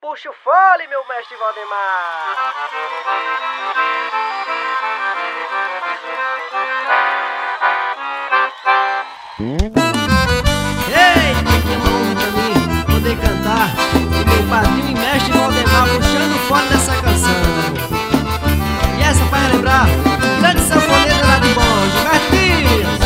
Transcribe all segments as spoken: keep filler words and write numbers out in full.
Puxa o fole, meu mestre Valdemar. Ei, quem tem uma honra pra mim poder cantar e meu padrinho e mestre Valdemar puxando o fole dessa canção. E essa para lembrar, grande sanfoneiro lá de bom, Gilberto Pires.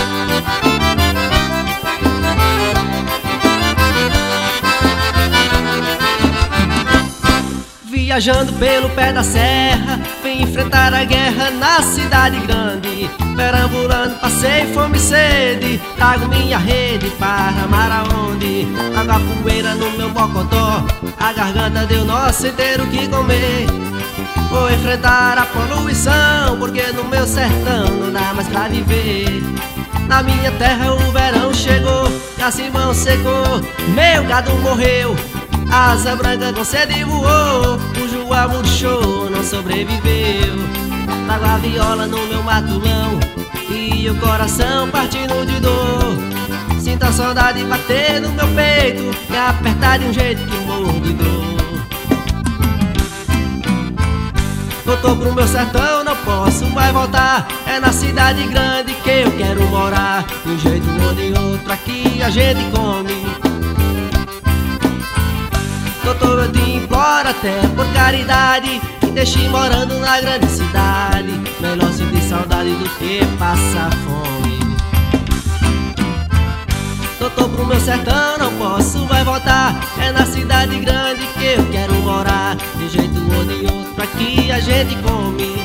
Viajando pelo pé da serra, vim enfrentar a guerra na cidade grande. Perambulando, passei fome e sede, trago minha rede para mar aonde água poeira no meu mocotó, a garganta deu nó sem ter o que comer. Vou enfrentar a poluição, porque no meu sertão não dá mais pra viver. Na minha terra o verão chegou, e a Simão secou, meu gado morreu. A asa branca com sede voou, o Joá murchou, não sobreviveu. Trago a viola no meu matulão e o coração partindo de dor. Sinto a saudade bater no meu peito, me apertar de um jeito que morro de dor. Voltou pro meu sertão, não posso mais voltar. É na cidade grande que eu quero morar. De um jeito ou de outro aqui a gente come. Doutor, eu te imploro até por caridade, me deixe morando na grande cidade. Melhor sentir saudade do que passar fome. Doutor, pro meu sertão não posso mais voltar. É na cidade grande que eu quero morar. De um jeito ou de outro aqui a gente come.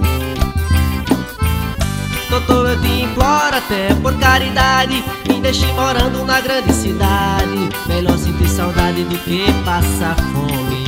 Doutor, eu te imploro até por caridade, me deixe morando na grande cidade. Melhor sentir saudade do que passar fome.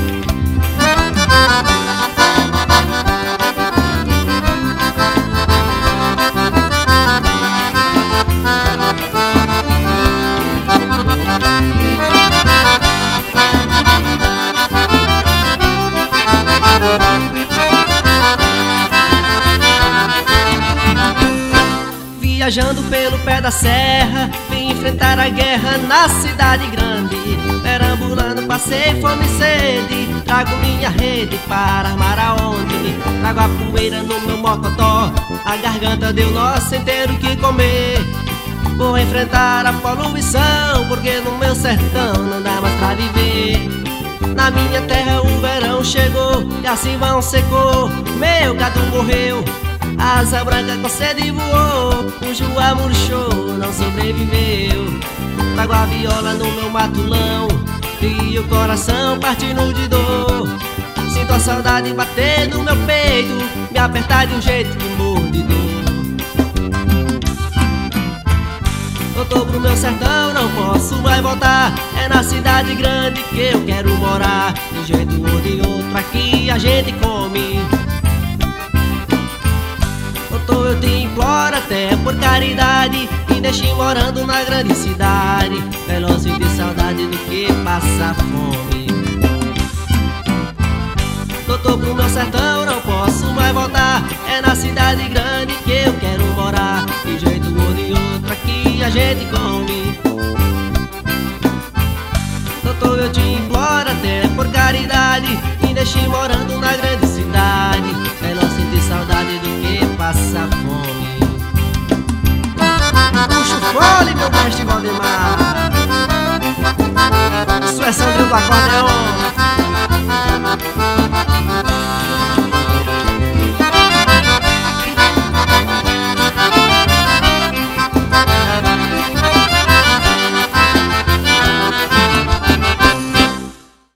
Viajando pelo pé da serra, vim enfrentar a guerra na cidade grande. Perambulando, passei fome e sede, trago minha rede para armar aonde trago a poeira no meu mocotó, a garganta deu nó sem ter o que comer. Vou enfrentar a poluição, porque no meu sertão não dá mais pra viver. Na minha terra o verão chegou, e a Simão secou, meu gado morreu. A asa branca com sede voou, o Joá murchou, não sobreviveu. Trago a viola no meu matulão e o coração partindo de dor. Sinto a saudade bater no meu peito, me apertar de um jeito que morro de dor. Voltou pro meu sertão, não posso mais voltar. É na cidade grande que eu quero morar. De um jeito ou de outro aqui a gente come. Doutor, eu te imploro até por caridade, me deixe morando na grande cidade. Melhor sentir saudade do que passar fome. Doutor, pro meu sertão não posso mais voltar. É na cidade grande que eu quero morar. De jeito ou de outro aqui a gente come. Doutor, eu te imploro até por caridade, me deixe morando na grande cidade. Melhor sentir saudade do que passar fome. Puxa o fole, meu mestre Valdemar. Isso é Sandrinho do acordeão.